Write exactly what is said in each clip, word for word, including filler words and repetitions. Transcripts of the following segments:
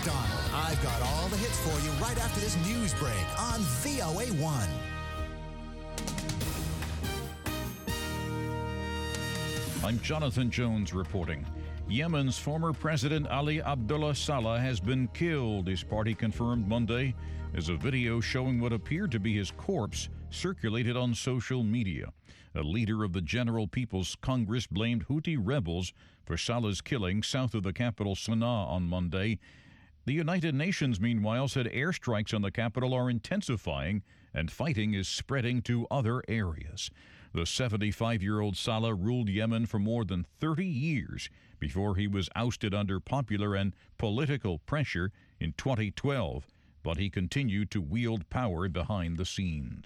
McDonald. I've got all the hits for you right after this news break on V O A one. I'm Jonathan Jones reporting. Yemen's former president Ali Abdullah Saleh has been killed, his party confirmed Monday, as a video showing what appeared to be his corpse circulated on social media. A leader of the General People's Congress blamed Houthi rebels for Saleh's killing south of the capital Sana'a on Monday. The United Nations, meanwhile, said airstrikes on the capital are intensifying and fighting is spreading to other areas. The seventy-five-year-old Saleh ruled Yemen for more than thirty years before he was ousted under popular and political pressure in twenty twelve, but he continued to wield power behind the scenes.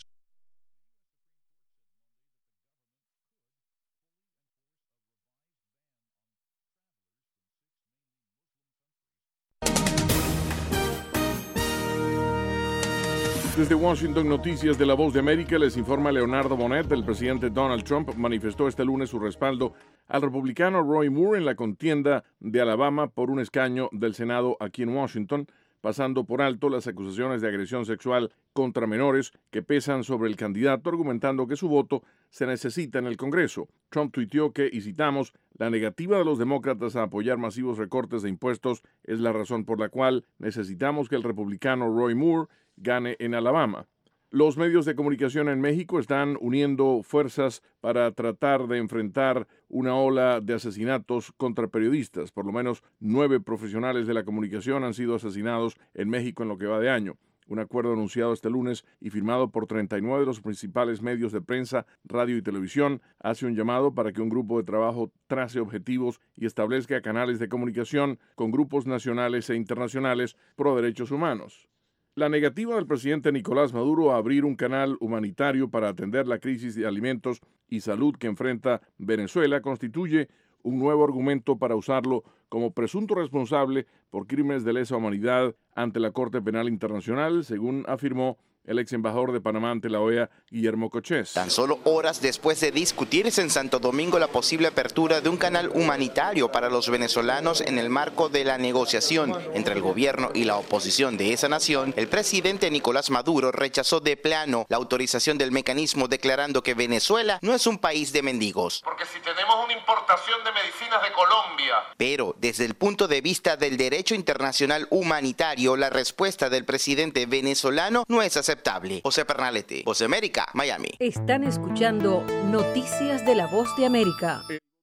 Desde Washington, Noticias de La Voz de América, les informa Leonardo Bonet. El presidente Donald Trump manifestó este lunes su respaldo al republicano Roy Moore en la contienda de Alabama por un escaño del Senado aquí en Washington, pasando por alto las acusaciones de agresión sexual contra menores que pesan sobre el candidato, argumentando que su voto se necesita en el Congreso. Trump tuiteó que, y citamos, la negativa de los demócratas a apoyar masivos recortes de impuestos es la razón por la cual necesitamos que el republicano Roy Moore gane en Alabama. Los medios de comunicación en México están uniendo fuerzas para tratar de enfrentar una ola de asesinatos contra periodistas. Por lo menos nueve profesionales de la comunicación han sido asesinados en México en lo que va de año. Un acuerdo anunciado este lunes y firmado por treinta y nueve de los principales medios de prensa, radio y televisión hace un llamado para que un grupo de trabajo trace objetivos y establezca canales de comunicación con grupos nacionales e internacionales pro derechos humanos. La negativa del presidente Nicolás Maduro a abrir un canal humanitario para atender la crisis de alimentos y salud que enfrenta Venezuela constituye un nuevo argumento para usarlo como presunto responsable por crímenes de lesa humanidad ante la Corte Penal Internacional, según afirmó el ex embajador de Panamá ante la O E A, Guillermo Cochés. Tan solo horas después de discutirse en Santo Domingo la posible apertura de un canal humanitario para los venezolanos en el marco de la negociación entre el gobierno y la oposición de esa nación, el presidente Nicolás Maduro rechazó de plano la autorización del mecanismo, declarando que Venezuela no es un país de mendigos. Porque si tenemos una importación de medicinas de Colombia. Pero desde el punto de vista del derecho internacional humanitario, la respuesta del presidente venezolano no es aceptable. José Pernalete, Voz de América, Miami. Están escuchando Noticias de la Voz de América.